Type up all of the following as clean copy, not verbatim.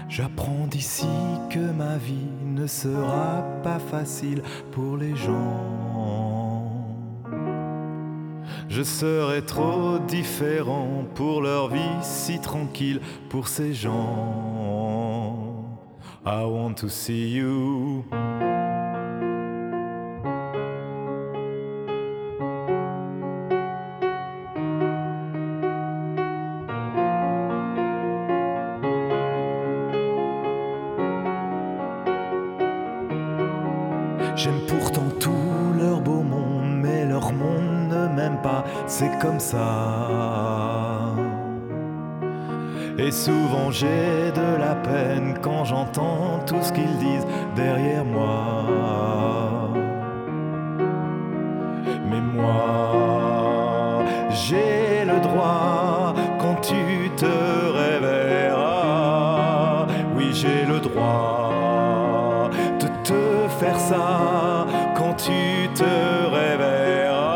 J'apprends d'ici que ma vie ne sera pas facile pour les gens. Je serai trop différent pour leur vie si tranquille pour ces gens. I want to see you. J'aime pourtant tout leur beau monde, mais leur monde ne m'aime pas, c'est comme ça. Et souvent j'ai de la peine quand j'entends tout ce qu'ils disent derrière moi. Mais moi, j'ai le droit quand tu te réveilleras. Oui, j'ai le droit de te faire ça quand tu te réveilleras.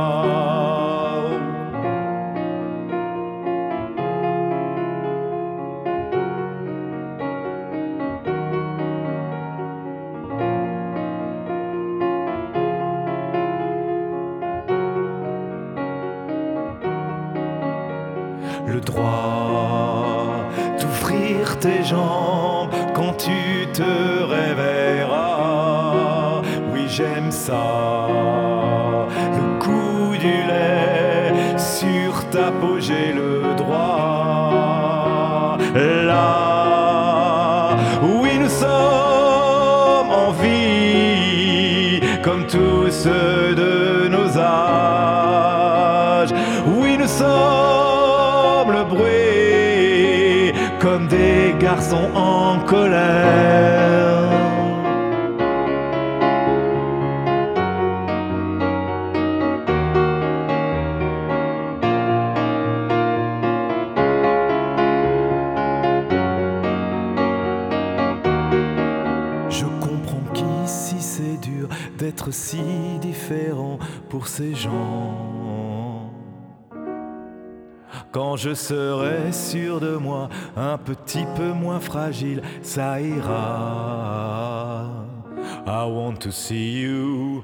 Le droit d'ouvrir tes jambes quand tu te réveilleras. Oui, j'aime ça. Le goût du lait sur ta peau, j'ai le droit. Là, oui, nous sommes en vie comme tous ceux de nos âges. Oui, nous sommes le bruit comme des garçons en colère. Je comprends qu'ici c'est dur d'être si différent pour ces gens. Quand je serai sûr de moi, un petit peu moins fragile, ça ira. I want to see you.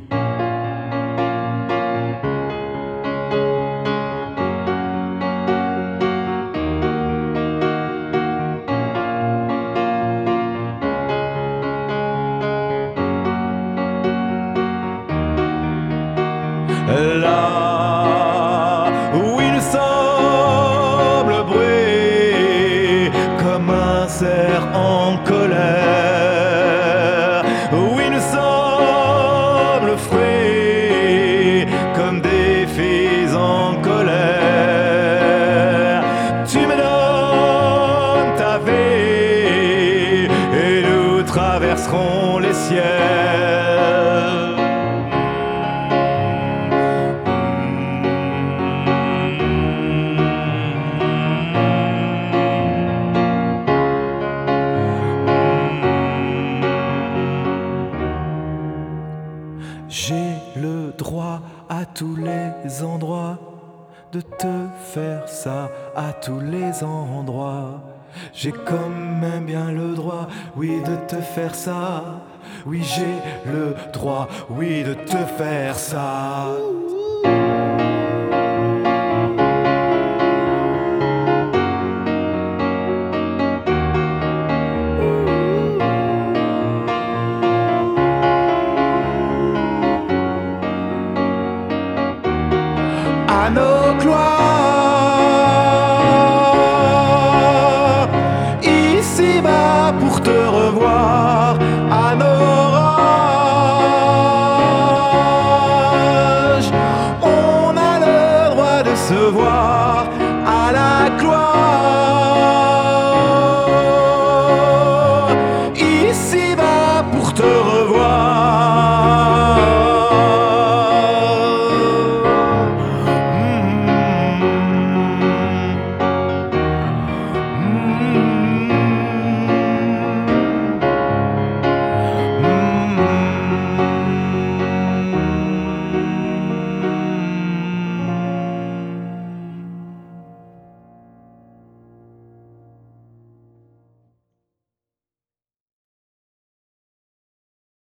Là, oui, nous sommes le bruit comme un cerf en colère. Oui, nous sommes le fruit comme des filles en colère. Tu me donnes ta vie et nous traverserons les ciels. J'ai le droit à tous les endroits de te faire ça à tous les endroits. J'ai quand même bien le droit, oui, de te faire ça. Oui, j'ai le droit, oui, de te faire ça. À nos gloires.